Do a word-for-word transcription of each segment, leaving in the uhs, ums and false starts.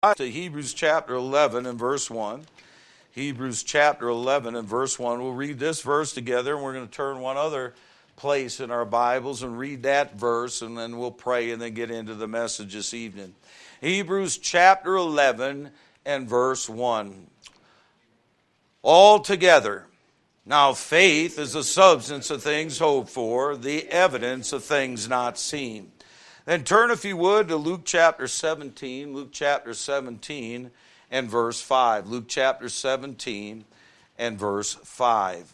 To Hebrews chapter eleven and verse one. Hebrews chapter eleven and verse one. We'll read this verse together, and we're going to turn one other place in our Bibles and read that verse, and then we'll pray and then get into the message this evening. Hebrews chapter eleven and verse one. All together. Now faith is the substance of things hoped for, the evidence of things not seen. Then turn, if you would, to Luke chapter seventeen, Luke chapter seventeen and verse five. Luke chapter seventeen and verse five.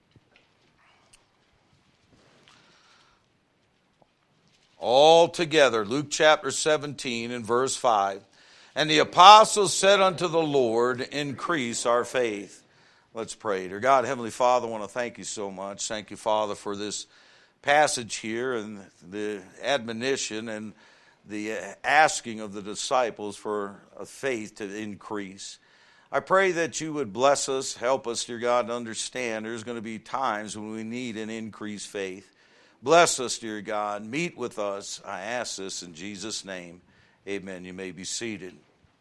All together, Luke chapter seventeen and verse five. And the apostles said unto the Lord, increase our faith. Let's pray. Dear God, Heavenly Father, I want to thank you so much. Thank you, Father, for this passage here and the admonition and the asking of the disciples for a faith to increase. I pray that you would bless us, help us, dear God, to understand there's going to be times when we need an increased faith. Bless us, dear God. Meet with us. I ask this in Jesus' name. Amen. You may be seated.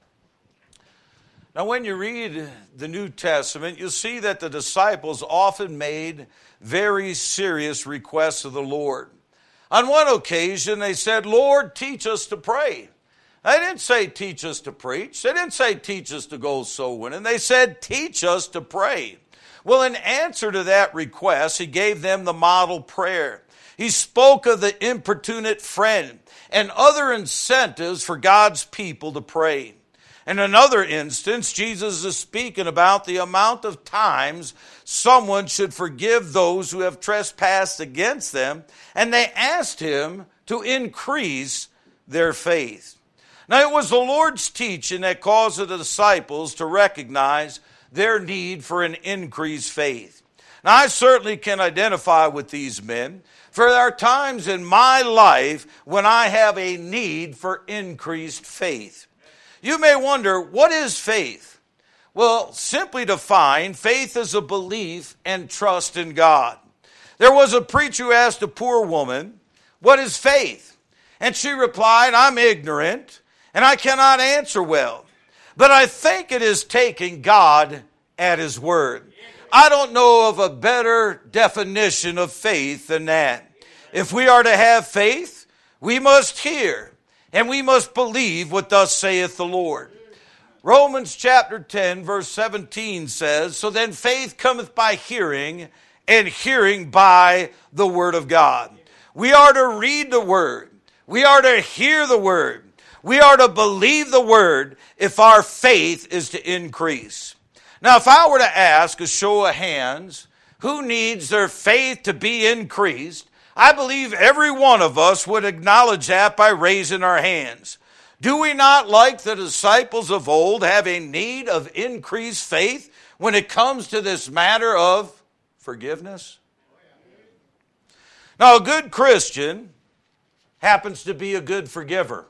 Now, when you read the New Testament, you'll see that the disciples often made very serious requests of the Lord. On one occasion, they said, Lord, teach us to pray. They didn't say teach us to preach. They didn't say teach us to go soul winning. They said teach us to pray. Well, in answer to that request, he gave them the model prayer. He spoke of the importunate friend and other incentives for God's people to pray. In another instance, Jesus is speaking about the amount of times someone should forgive those who have trespassed against them, and they asked him to increase their faith. Now, it was the Lord's teaching that caused the disciples to recognize their need for an increased faith. Now, I certainly can identify with these men, for there are times in my life when I have a need for increased faith. You may wonder, what is faith? Well, simply defined, faith is a belief and trust in God. There was a preacher who asked a poor woman, what is faith? And she replied, I'm ignorant and I cannot answer well, but I think it is taking God at His word. I don't know of a better definition of faith than that. If we are to have faith, we must hear. And we must believe what thus saith the Lord. Romans chapter ten, verse seventeen says, so then faith cometh by hearing, and hearing by the word of God. We are to read the word. We are to hear the word. We are to believe the word if our faith is to increase. Now, if I were to ask a show of hands, who needs their faith to be increased, I believe every one of us would acknowledge that by raising our hands. Do we not, like the disciples of old, have a need of increased faith when it comes to this matter of forgiveness? Now, a good Christian happens to be a good forgiver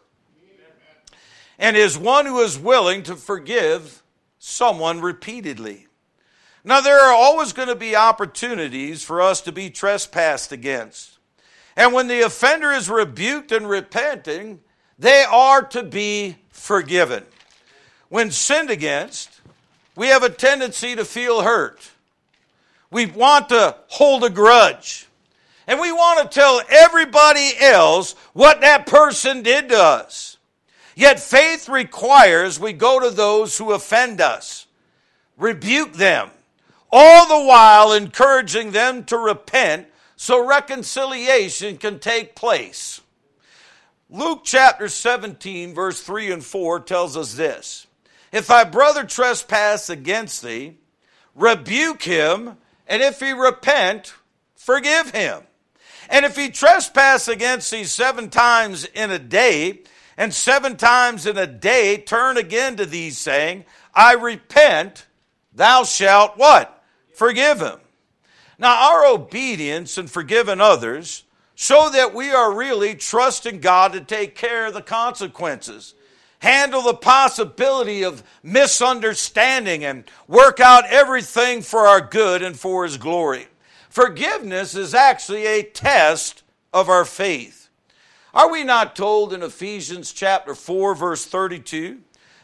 and is one who is willing to forgive someone repeatedly. Now, there are always going to be opportunities for us to be trespassed against. And when the offender is rebuked and repenting, they are to be forgiven. When sinned against, we have a tendency to feel hurt. We want to hold a grudge. And we want to tell everybody else what that person did to us. Yet faith requires we go to those who offend us, rebuke them, all the while encouraging them to repent so reconciliation can take place. Luke chapter seventeen, verse three and four tells us this. If thy brother trespass against thee, rebuke him, and if he repent, forgive him. And if he trespass against thee seven times in a day, and seven times in a day turn again to thee, saying, I repent, thou shalt what? Forgive him. Now, our obedience in forgiving others show that we are really trusting God to take care of the consequences, handle the possibility of misunderstanding, and work out everything for our good and for His glory. Forgiveness is actually a test of our faith. Are we not told in Ephesians chapter four, verse thirty-two,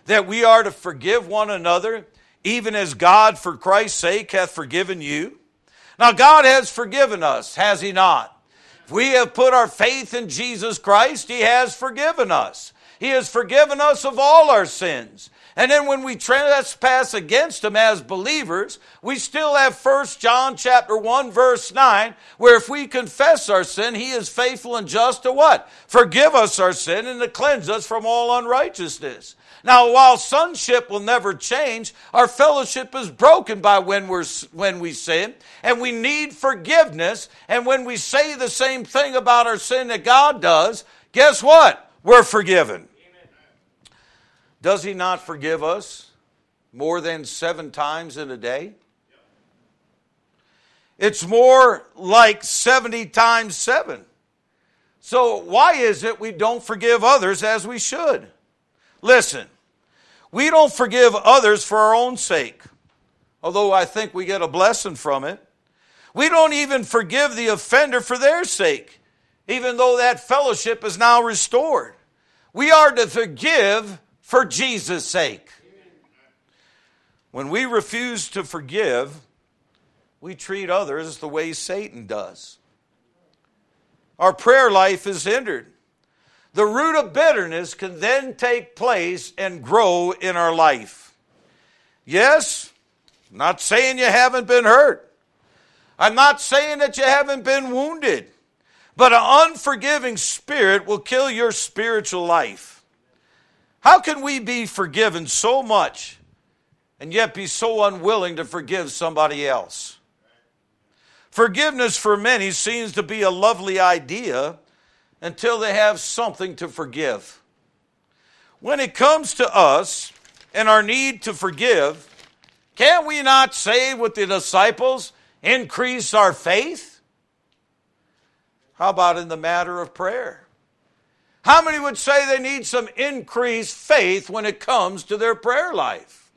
that we are to forgive one another, even as God for Christ's sake hath forgiven you? Now God has forgiven us, has he not? If we have put our faith in Jesus Christ, he has forgiven us. He has forgiven us of all our sins. And then when we trespass against him as believers, we still have First John chapter one, verse nine, where if we confess our sin, he is faithful and just to what? Forgive us our sin and to cleanse us from all unrighteousness. Now, while sonship will never change, our fellowship is broken by when we're when we sin, and we need forgiveness. And when we say the same thing about our sin that God does, guess what? We're forgiven. Does he not forgive us more than seven times in a day? It's more like seventy times seven. So why is it we don't forgive others as we should? Listen, we don't forgive others for our own sake, although I think we get a blessing from it. We don't even forgive the offender for their sake, even though that fellowship is now restored. We are to forgive for Jesus' sake. When we refuse to forgive, we treat others the way Satan does. Our prayer life is hindered. The root of bitterness can then take place and grow in our life. Yes, I'm not saying you haven't been hurt. I'm not saying that you haven't been wounded. But an unforgiving spirit will kill your spiritual life. How can we be forgiven so much and yet be so unwilling to forgive somebody else? Forgiveness for many seems to be a lovely idea until they have something to forgive. When it comes to us and our need to forgive, can we not say with the disciples, increase our faith? How about in the matter of prayer? How many would say they need some increased faith when it comes to their prayer life?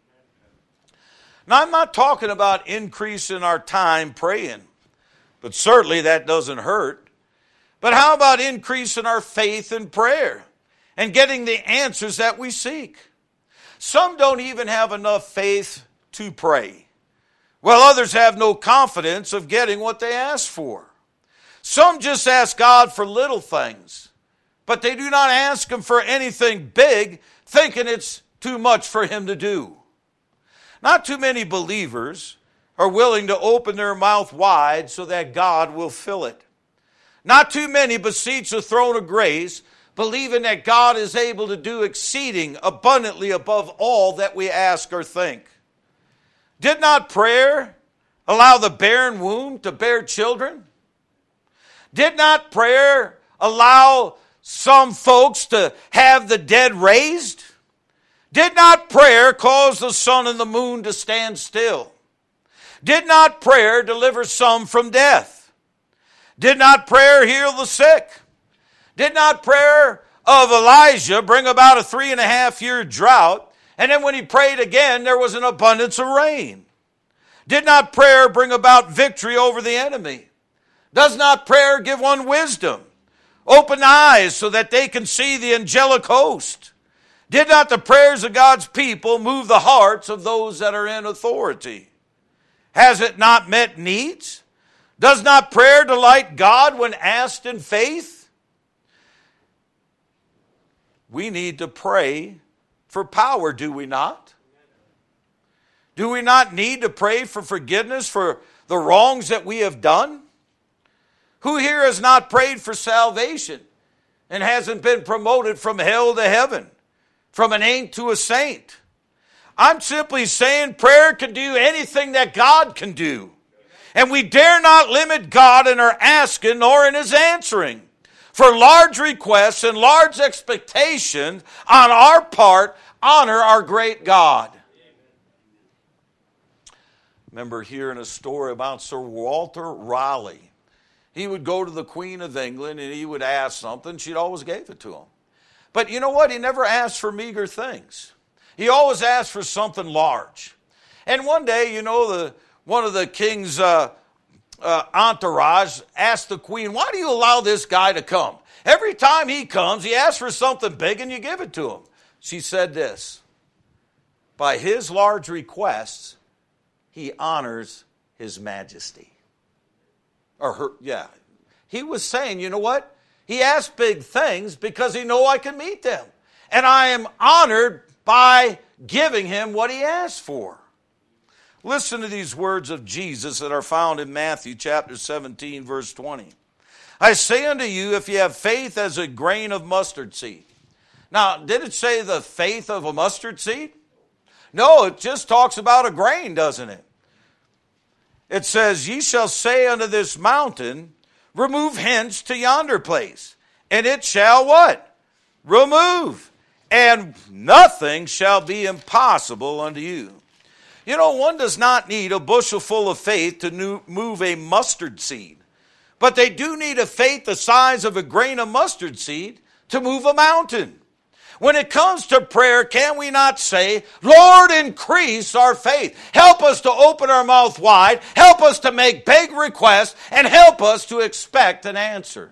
Now, I'm not talking about increase in our time praying, but certainly that doesn't hurt. But how about increase in our faith in prayer and getting the answers that we seek? Some don't even have enough faith to pray, while others have no confidence of getting what they ask for. Some just ask God for little things, but they do not ask him for anything big, thinking it's too much for him to do. Not too many believers are willing to open their mouth wide so that God will fill it. Not too many beseech the throne of grace, believing that God is able to do exceeding abundantly above all that we ask or think. Did not prayer allow the barren womb to bear children? Did not prayer allow some folks to have the dead raised? Did not prayer cause the sun and the moon to stand still? Did not prayer deliver some from death? Did not prayer heal the sick? Did not prayer of Elijah bring about a three and a half year drought? And then when he prayed again, there was an abundance of rain. Did not prayer bring about victory over the enemy? Does not prayer give one wisdom? Open eyes so that they can see the angelic host. Did not the prayers of God's people move the hearts of those that are in authority? Has it not met needs? Does not prayer delight God when asked in faith? We need to pray for power, do we not? Do we not need to pray for forgiveness for the wrongs that we have done? Who here has not prayed for salvation and hasn't been promoted from hell to heaven, from an ain't to a saint? I'm simply saying prayer can do anything that God can do. And we dare not limit God in our asking nor in his answering. For large requests and large expectations on our part honor our great God. Remember hearing a story about Sir Walter Raleigh. He would go to the Queen of England and he would ask something. She'd always gave it to him. But you know what? He never asked for meager things. He always asked for something large. And one day, you know, the one of the king's uh, uh, entourage asked the queen, why do you allow this guy to come? Every time he comes, he asks for something big and you give it to him. She said this, by his large requests, he honors his majesty. Or her, yeah. He was saying, you know what? He asked big things because he know I can meet them. And I am honored by giving him what he asked for. Listen to these words of Jesus that are found in Matthew chapter seventeen, verse twenty. I say unto you, if you have faith as a grain of mustard seed. Now, did it say the faith of a mustard seed? No, it just talks about a grain, doesn't it? It says, ye shall say unto this mountain, remove hence to yonder place. And it shall what? Remove. And nothing shall be impossible unto you. You know, one does not need a bushel full of faith to move a mustard seed. But they do need a faith the size of a grain of mustard seed to move a mountain. When it comes to prayer, can we not say, Lord, increase our faith. Help us to open our mouth wide. Help us to make big requests. And help us to expect an answer.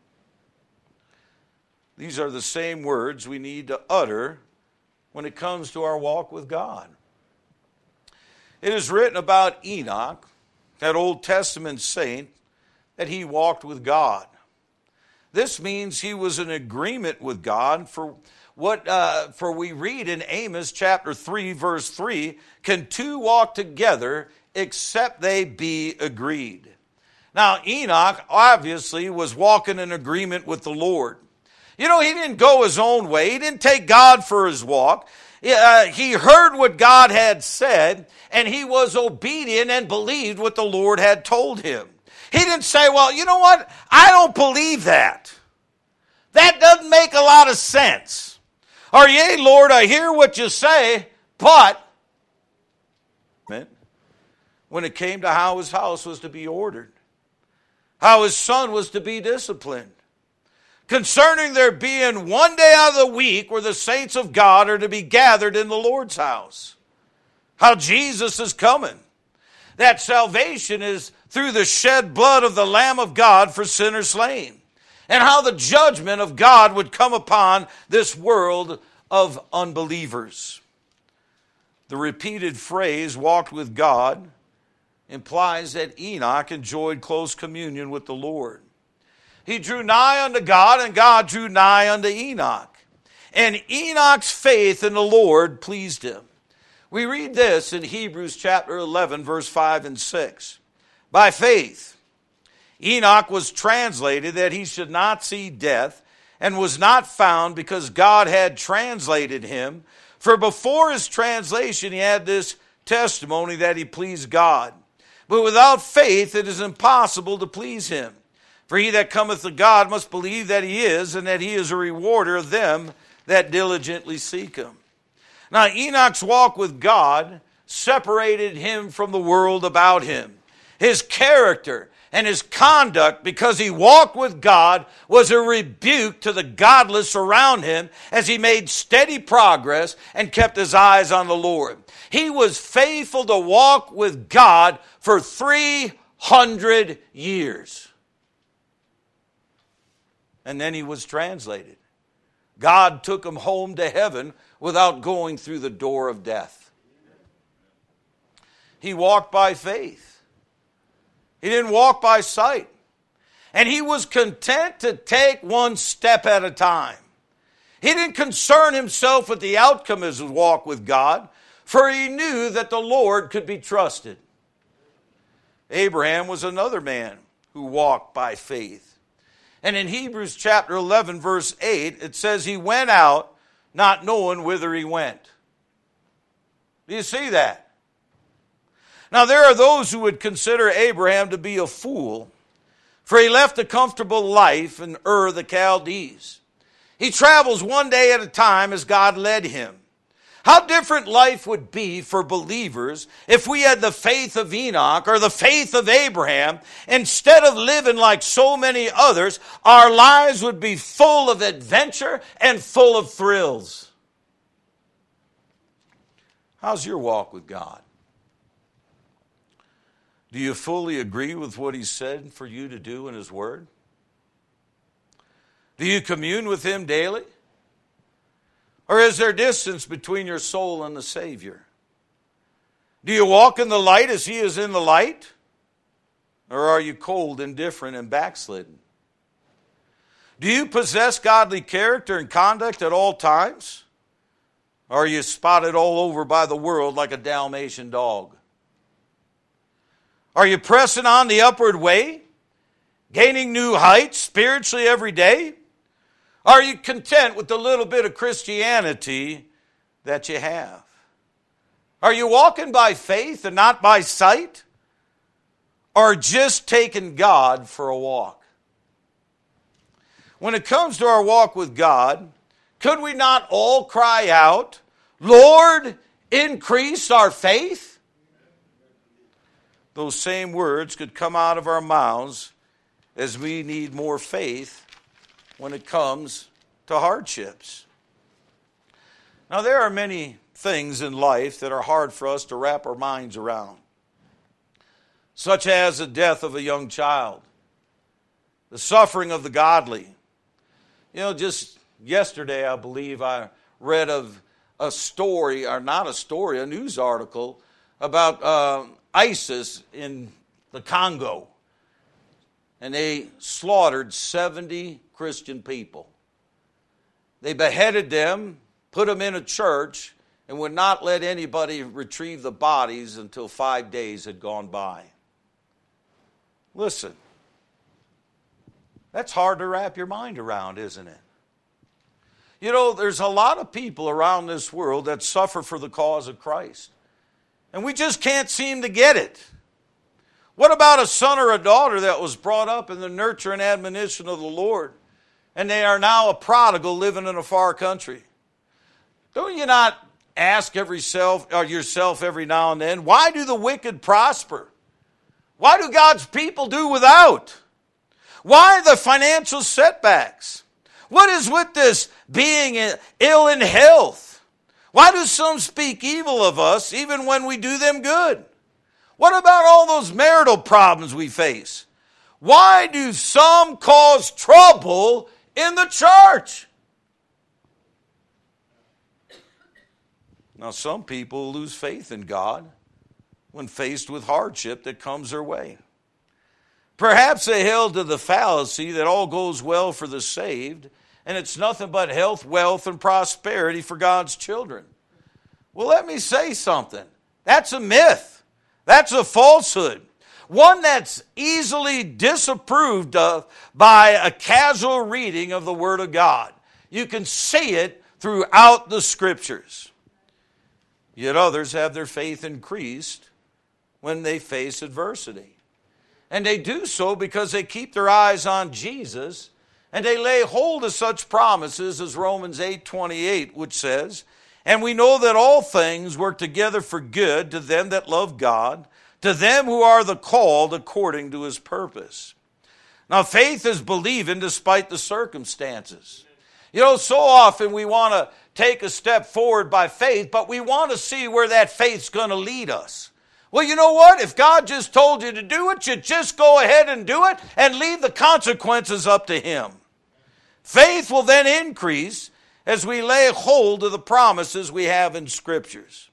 These are the same words we need to utter when it comes to our walk with God. It is written about Enoch, that Old Testament saint, that he walked with God. This means he was in agreement with God for what uh, for we read in Amos chapter three, verse three, can two walk together except they be agreed. Now, Enoch obviously was walking in agreement with the Lord. You know, he didn't go his own way. He didn't take God for his walk. Uh, he heard what God had said, and he was obedient and believed what the Lord had told him. He didn't say, well, you know what? I don't believe that. That doesn't make a lot of sense. Or, yea, Lord, I hear what you say, but when it came to how his house was to be ordered, how his son was to be disciplined, concerning there being one day out of the week where the saints of God are to be gathered in the Lord's house, how Jesus is coming, that salvation is through the shed blood of the Lamb of God for sinners slain, and how the judgment of God would come upon this world of unbelievers. The repeated phrase, walked with God, implies that Enoch enjoyed close communion with the Lord. He drew nigh unto God, and God drew nigh unto Enoch. And Enoch's faith in the Lord pleased him. We read this in Hebrews chapter eleven, verse five and six. By faith, Enoch was translated that he should not see death, and was not found because God had translated him. For before his translation he had this testimony that he pleased God. But without faith it is impossible to please him. For he that cometh to God must believe that he is, and that he is a rewarder of them that diligently seek him. Now, Enoch's walk with God separated him from the world about him. His character and his conduct, because he walked with God, was a rebuke to the godless around him as he made steady progress and kept his eyes on the Lord. He was faithful to walk with God for three hundred years. And then he was translated. God took him home to heaven without going through the door of death. He walked by faith. He didn't walk by sight. And he was content to take one step at a time. He didn't concern himself with the outcome of his walk with God, for he knew that the Lord could be trusted. Abraham was another man who walked by faith. And in Hebrews chapter eleven, verse eight, it says he went out not knowing whither he went. Do you see that? Now there are those who would consider Abraham to be a fool, for he left a comfortable life in Ur the Chaldees. He travels one day at a time as God led him. How different life would be for believers if we had the faith of Enoch or the faith of Abraham. Instead of living like so many others, our lives would be full of adventure and full of thrills. How's your walk with God? Do you fully agree with what he said for you to do in his word? Do you commune with him daily? Or is there distance between your soul and the Savior? Do you walk in the light as He is in the light? Or are you cold, indifferent, and backslidden? Do you possess godly character and conduct at all times? Or are you spotted all over by the world like a Dalmatian dog? Are you pressing on the upward way, gaining new heights spiritually every day? Are you content with the little bit of Christianity that you have? Are you walking by faith and not by sight? Or just taking God for a walk? When it comes to our walk with God, could we not all cry out, Lord, increase our faith? Those same words could come out of our mouths as we need more faith when it comes to hardships. Now, there are many things in life that are hard for us to wrap our minds around, such as the death of a young child, the suffering of the godly. You know, just yesterday, I believe, I read of a story, or not a story, a news article about uh, ISIS in the Congo. And they slaughtered seventy Christian people. They beheaded them, put them in a church, and would not let anybody retrieve the bodies until five days had gone by. Listen, that's hard to wrap your mind around, isn't it? You know, there's a lot of people around this world that suffer for the cause of Christ. And we just can't seem to get it. What about a son or a daughter that was brought up in the nurture and admonition of the Lord, and they are now a prodigal living in a far country? Don't you not ask every self, or yourself every now and then, why do the wicked prosper? Why do God's people do without? Why the financial setbacks? What is with this being ill in health? Why do some speak evil of us even when we do them good? What about all those marital problems we face? Why do some cause trouble in the church? Now, some people lose faith in God when faced with hardship that comes their way. Perhaps they held to the fallacy that all goes well for the saved, and it's nothing but health, wealth, and prosperity for God's children. Well, let me say something. That's a myth. That's a falsehood. One that's easily disapproved of by a casual reading of the Word of God. You can see it throughout the Scriptures. Yet others have their faith increased when they face adversity. And they do so because they keep their eyes on Jesus, and they lay hold of such promises as Romans eight twenty-eight, which says, "And we know that all things work together for good to them that love God, to them who are the called according to His purpose." Now, faith is believing despite the circumstances. You know, so often we want to take a step forward by faith, but we want to see where that faith's going to lead us. Well, you know what? If God just told you to do it, you just go ahead and do it and leave the consequences up to Him. Faith will then increase as we lay hold of the promises we have in Scriptures.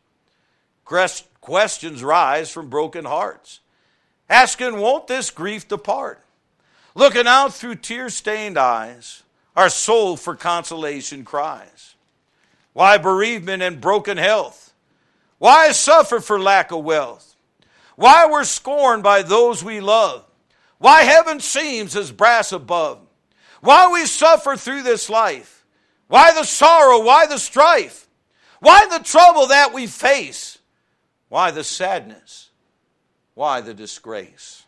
Questions rise from broken hearts, asking, won't this grief depart? Looking out through tear-stained eyes, our soul for consolation cries. Why bereavement and broken health? Why suffer for lack of wealth? Why we're scorned by those we love? Why heaven seems as brass above? Why we suffer through this life? Why the sorrow? Why the strife? Why the trouble that we face? Why the sadness? Why the disgrace?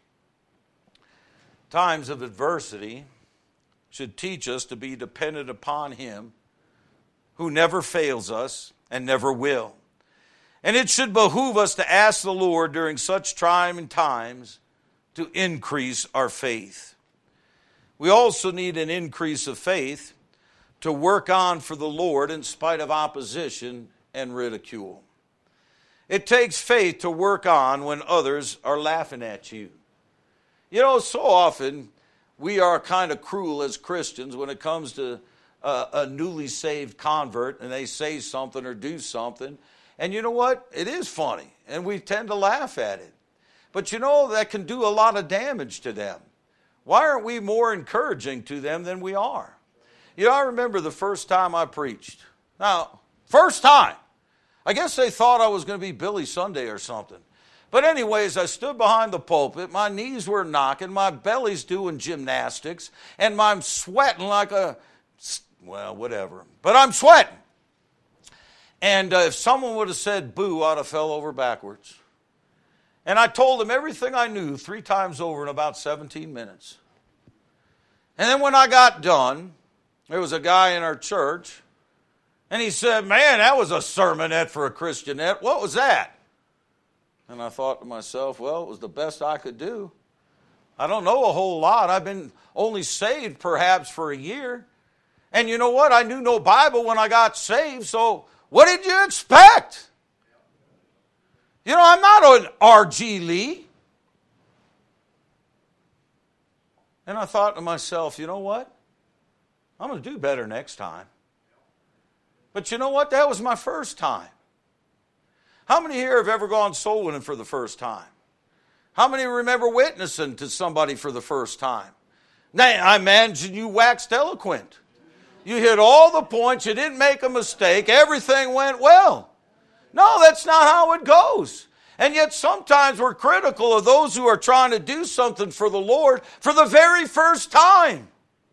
Times of adversity should teach us to be dependent upon Him who never fails us and never will. And it should behoove us to ask the Lord during such trying times to increase our faith. We also need an increase of faith to work on for the Lord in spite of opposition and ridicule. It takes faith to work on when others are laughing at you. You know, so often we are kind of cruel as Christians when it comes to a, a newly saved convert and they say something or do something. And you know what? It is funny, and we tend to laugh at it. But you know, that can do a lot of damage to them. Why aren't we more encouraging to them than we are? You know, I remember the first time I preached. Now, first time. I guess they thought I was going to be Billy Sunday or something. But anyways, I stood behind the pulpit. My knees were knocking. My belly's doing gymnastics. And I'm sweating like a, well, whatever. But I'm sweating. And uh, if someone would have said boo, I'd have fell over backwards. And I told them everything I knew three times over in about seventeen minutes. And then when I got done, there was a guy in our church, and he said, man, that was a sermonette for a Christianette. What was that? And I thought to myself, well, it was the best I could do. I don't know a whole lot. I've been only saved perhaps for a year. And you know what? I knew no Bible when I got saved, so what did you expect? You know, I'm not an R G Lee. And I thought to myself, you know what? I'm going to do better next time. But you know what? That was my first time. How many here have ever gone soul winning for the first time? How many remember witnessing to somebody for the first time? Now, I imagine you waxed eloquent. You hit all the points. You didn't make a mistake. Everything went well. No, that's not how it goes. And yet sometimes we're critical of those who are trying to do something for the Lord for the very first time.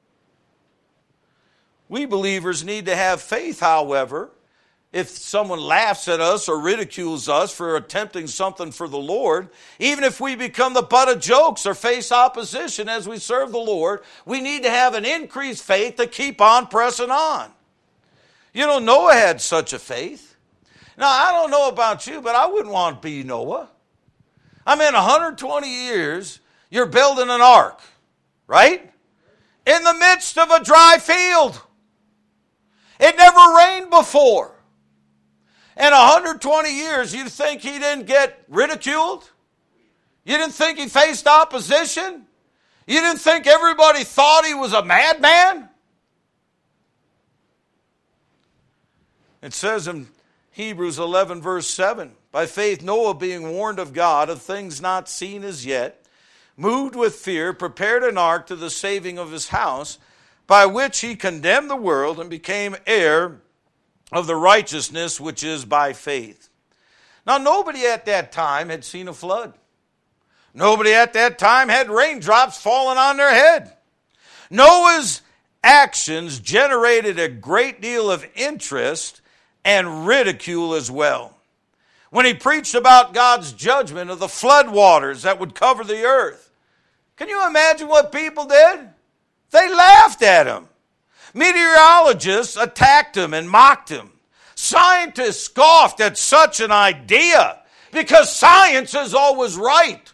We believers need to have faith, however. If someone laughs at us or ridicules us for attempting something for the Lord, even if we become the butt of jokes or face opposition as we serve the Lord, we need to have an increased faith to keep on pressing on. You know, Noah had such a faith. Now, I don't know about you, but I wouldn't want to be Noah. I mean, one hundred twenty years, you're building an ark, right? In the midst of a dry field. It never rained before. And one hundred twenty years, you think he didn't get ridiculed? You didn't think he faced opposition? You didn't think everybody thought he was a madman? It says in Hebrews eleven, verse seven, by faith Noah, being warned of God of things not seen as yet, moved with fear, prepared an ark to the saving of his house, by which he condemned the world and became heir of the righteousness which is by faith. Now, nobody at that time had seen a flood. Nobody at that time had raindrops falling on their head. Noah's actions generated a great deal of interest and ridicule as well. When he preached about God's judgment of the flood waters that would cover the earth, can you imagine what people did? They laughed at him. Meteorologists attacked him and mocked him. Scientists scoffed at such an idea because science is always right.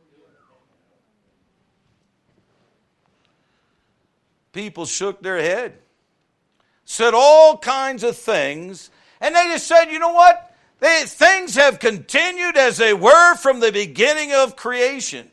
People shook their head, said all kinds of things, and they just said, you know what? They, things have continued as they were from the beginning of creation.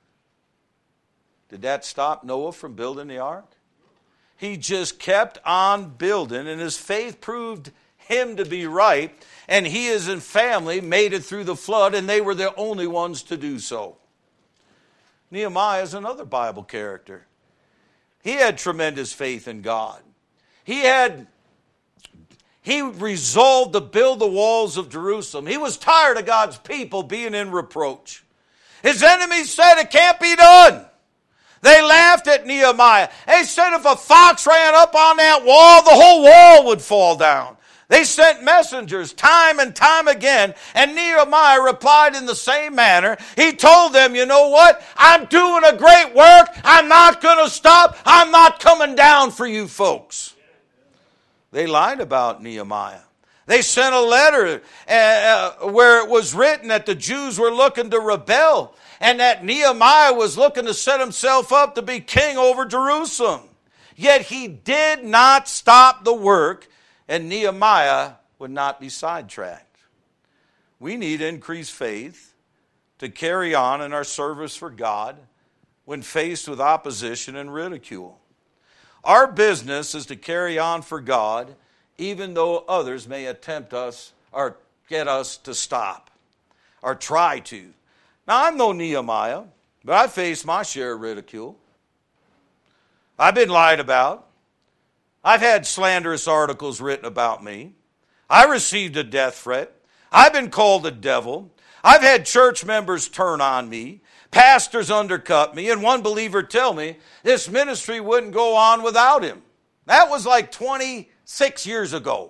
Did that stop Noah from building the ark? He just kept on building, and his faith proved him to be right, and he and his family made it through the flood, and they were the only ones to do so. Nehemiah is another Bible character. He had tremendous faith in God. He had, he resolved to build the walls of Jerusalem. He was tired of God's people being in reproach. His enemies said it can't be done. They laughed at Nehemiah. They said if a fox ran up on that wall, the whole wall would fall down. They sent messengers time and time again, and Nehemiah replied in the same manner. He told them, you know what? I'm doing a great work. I'm not going to stop. I'm not coming down for you folks. They lied about Nehemiah. They sent a letter uh, where it was written that the Jews were looking to rebel and that Nehemiah was looking to set himself up to be king over Jerusalem. Yet he did not stop the work, and Nehemiah would not be sidetracked. We need increased faith to carry on in our service for God when faced with opposition and ridicule. Our business is to carry on for God, even though others may attempt us or get us to stop or try to. Now, I'm no Nehemiah, but I faced my share of ridicule. I've been lied about. I've had slanderous articles written about me. I received a death threat. I've been called a devil. I've had church members turn on me. Pastors undercut me, and one believer tell me this ministry wouldn't go on without him. That was like twenty-six years ago.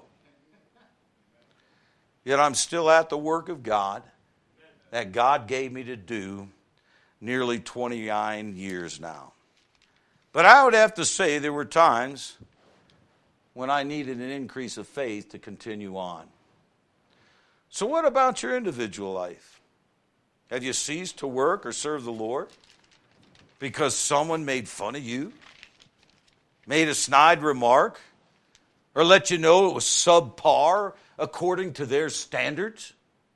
Yet I'm still at the work of God that God gave me to do nearly twenty-nine years now. But I would have to say there were times when I needed an increase of faith to continue on. So what about your individual life? Have you ceased to work or serve the Lord because someone made fun of you, made a snide remark, or let you know it was subpar according to their standards?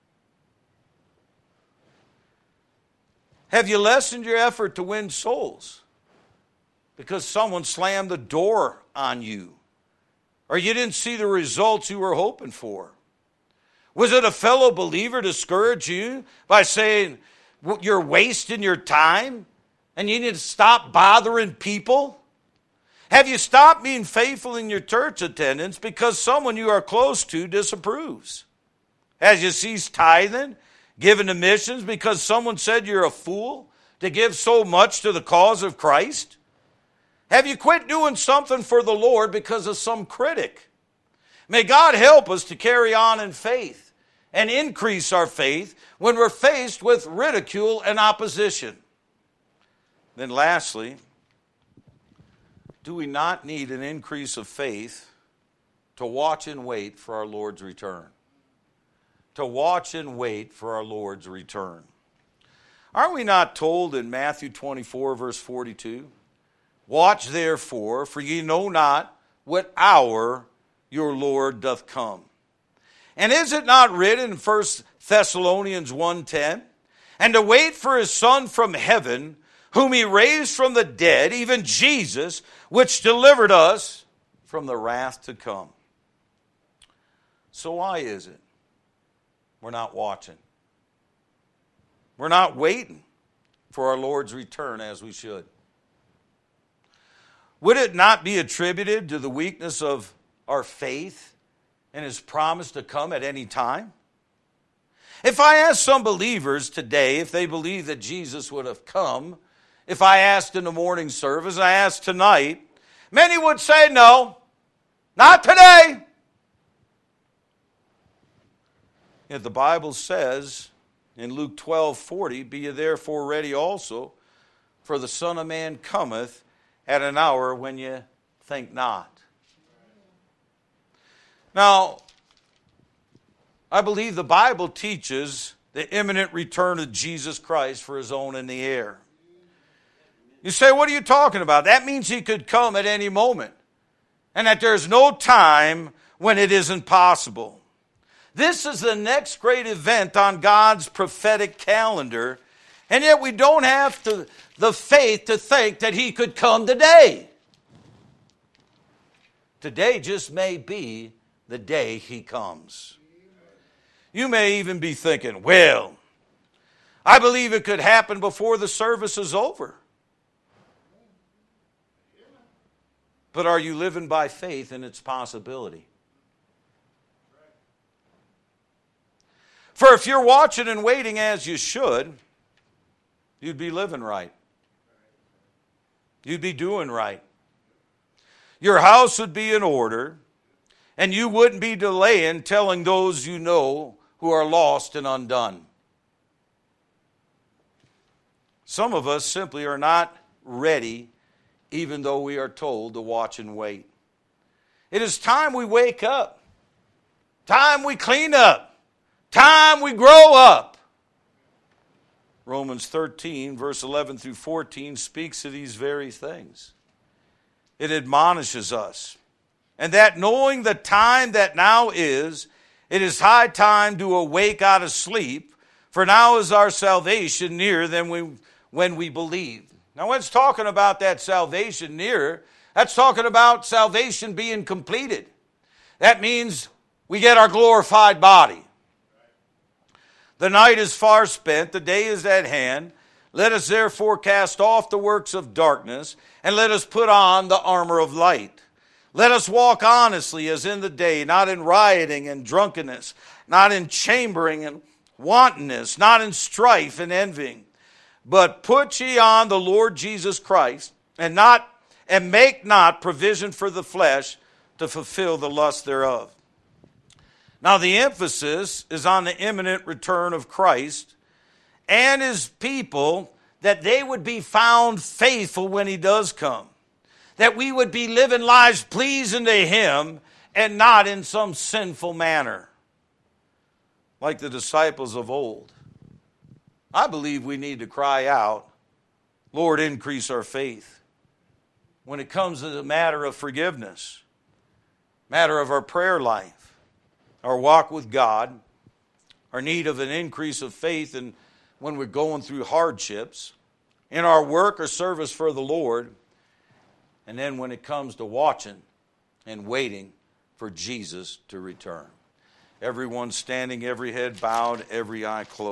Have you lessened your effort to win souls because someone slammed the door on you, or you didn't see the results you were hoping for? Was it a fellow believer discourage you by saying you're wasting your time and you need to stop bothering people? Have you stopped being faithful in your church attendance because someone you are close to disapproves? Has you ceased tithing, giving to missions because someone said you're a fool to give so much to the cause of Christ? Have you quit doing something for the Lord because of some critic? May God help us to carry on in faith and increase our faith when we're faced with ridicule and opposition. Then lastly, do we not need an increase of faith to watch and wait for our Lord's return? To watch and wait for our Lord's return. Are we not told in Matthew twenty-four, verse forty-two, watch therefore, for ye know not what hour your Lord doth come. And is it not written in First Thessalonians one ten, and to wait for his Son from heaven, whom he raised from the dead, even Jesus, which delivered us from the wrath to come. So why is it we're not watching? We're not waiting for our Lord's return as we should. Would it not be attributed to the weakness of our faith and his promise to come at any time? If I ask some believers today if they believe that Jesus would have come, if I asked in the morning service, I asked tonight, many would say no, not today. Yet the Bible says in Luke twelve forty, be ye therefore ready also, for the Son of Man cometh at an hour when ye think not. Now, I believe the Bible teaches the imminent return of Jesus Christ for his own in the air. You say, what are you talking about? That means he could come at any moment, and that there's no time when it isn't possible. This is the next great event on God's prophetic calendar, and yet we don't have to, the faith to think that he could come today. Today just may be the day he comes. You may even be thinking, well, I believe it could happen before the service is over. But are you living by faith in its possibility? For if you're watching and waiting as you should, you'd be living right. You'd be doing right. Your house would be in order, and you wouldn't be delaying telling those you know who are lost and undone. Some of us simply are not ready, even though we are told to watch and wait. It is time we wake up. Time we clean up. Time we grow up. Romans thirteen, verse eleven through fourteen speaks of these very things. It admonishes us. And that knowing the time that now is, it is high time to awake out of sleep, for now is our salvation nearer than we, when we believe. Now when it's talking about that salvation nearer, That's talking about salvation being completed. That means we get our glorified body. The night is far spent, the day is at hand. Let us therefore cast off the works of darkness, and let us put on the armor of light. Let us walk honestly as in the day, not in rioting and drunkenness, not in chambering and wantonness, not in strife and envying. But put ye on the Lord Jesus Christ, and not and make not provision for the flesh to fulfill the lust thereof. Now the emphasis is on the imminent return of Christ and his people, that they would be found faithful when he does come. That we would be living lives pleasing to him and not in some sinful manner, like the disciples of old. I believe we need to cry out, Lord, increase our faith. When it comes to the matter of forgiveness, matter of our prayer life, our walk with God, our need of an increase of faith and when we're going through hardships, in our work or service for the Lord, and then when it comes to watching and waiting for Jesus to return. Everyone standing, every head bowed, every eye closed.